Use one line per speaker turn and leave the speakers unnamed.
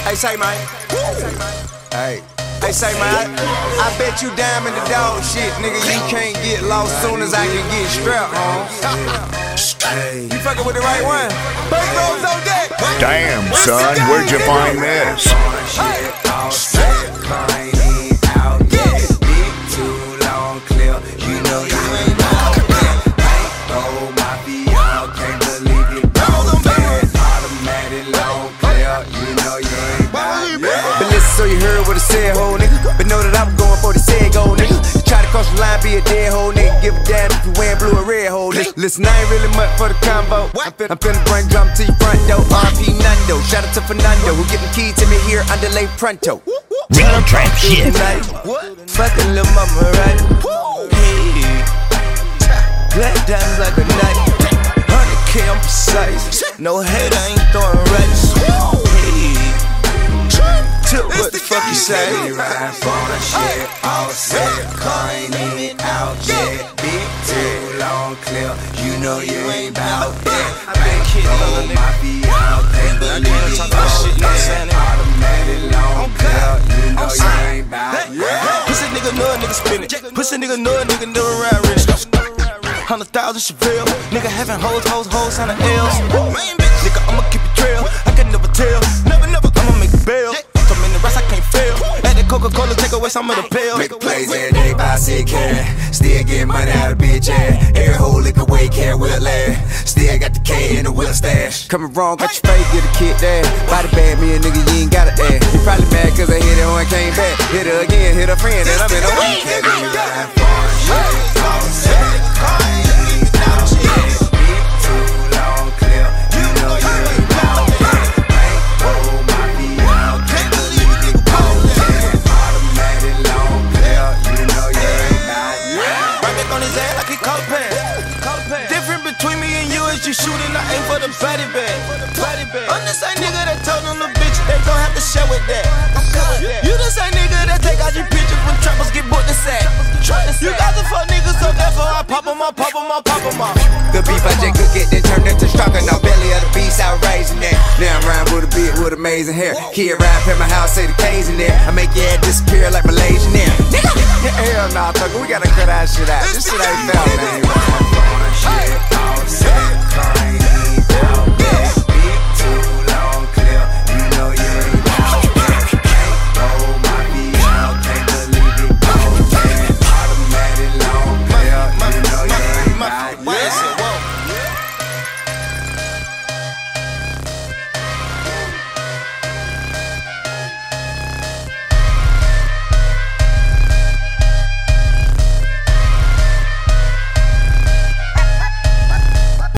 Hey, say, man. Hey. Hey, say, man, I bet you diamond the dog shit, nigga. You can't get lost soon as I can get strapped, home. You fucking with the right one? Big rolls on deck.
Damn, son, where'd you find this?
So you heard what I said, ho nigga. But know that I'm going for the said go, nigga. Try to cross the line, be a dead hoe, nigga. Give a damn if you wearing blue or red, ho, nigga. Listen, I ain't really much for the combo. I'm finna bring drum to your front door. RP Nando, shout out to Fernando, who get the key to me here under late pronto.
Real trap shit.
Fucking lil' mama, right? Hey. Black diamonds like a knife. 100K, I'm precise. No hater, ain't throwing rights. What the fuck you say?
Really ride for the shit, all set. Car ain't even out yet. Big too long clear, you know you ain't bout that. Bankroll mafia, can't believe it. Automatic long clear, you know you ain't bout that.
Pussy nigga know a nigga spin it. Pussy nigga know a nigga never ride rich. 100,000 Chevelle, nigga having hoes on the L's. Nigga, I'ma keep it trail, I can never tell. Never, I'ma make a bail. So many rats I can't fail. At the Coca-Cola, take away some of the pills.
Make plays every day, buy sick cash. Still get money out of bitch ass. Every whole lick away, can't will last. Still got the K in the wheel stash.
Coming wrong, got your face, get a kid there. Body bad, me a nigga, you ain't got it there. You probably mad cause I hit her when I came back. Hit her again, hit her friend, and I'm in a week. Different between me and you is you shooting, I aim for the body bag. I'm the same nigga that told them the bitch they gon' have to share with that. You the same nigga that take out your pictures when trappers get booked and sack. You got the fuck niggas, so therefore I pop 'em off. The beef I just could get that turned into stronger. Now belly of the beast outrageing that. Now I'm riding with a bitch with amazing hair. Kid ride past my house, say the K's in there. I make your ass disappear like Malaysian air. Hell nah, thugger, we gotta cut that shit out. This shit ain't fair, man.
Shit, all set,